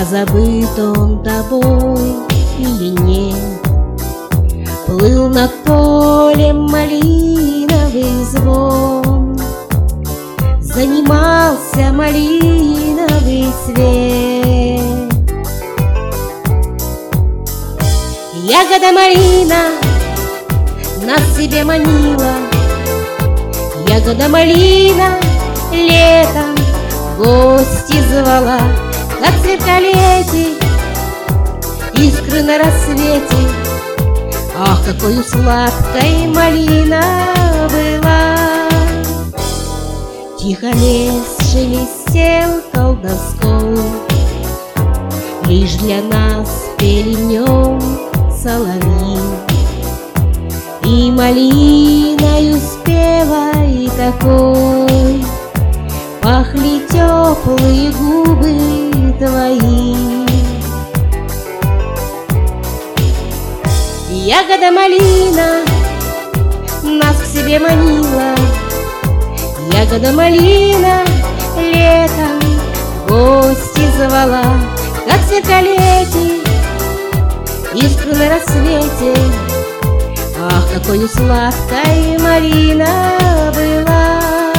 забыт он тобой или нет. Плыл над полем малиновый звон, занимался малиновый свет. Ягода малина нас себе манила, ягода малина летом в гости звала. Как сверкали эти искры на рассвете, ах, какой сладкой малина была! Тихо лес шелестел колдовской, лишь для нас пели в нем соловьи. И малиною спевой такой пахли теплые губы твои. Ягода малина нас к себе манила, ягода малина летом в гости звала. Как сверкали эти искры на рассвете, ах, какой сладкой малина была!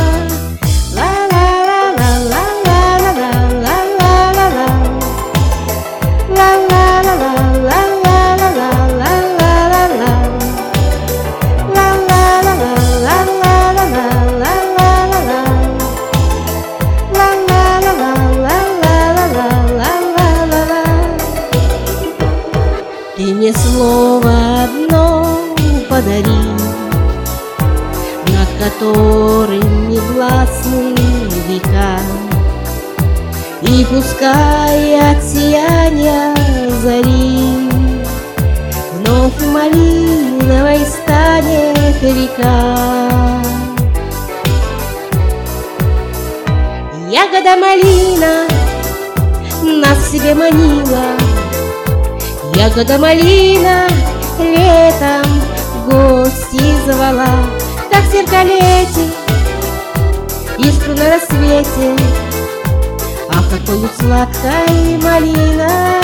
Ты мне слово одно подари, над которым не властны века, и пускай от сияния зари вновь малиновой станет река. Ягода малина нас к себе манила, ягода малина летом в гости звала. Как сверкали эти искры на рассвете, ах, какой сладкой малина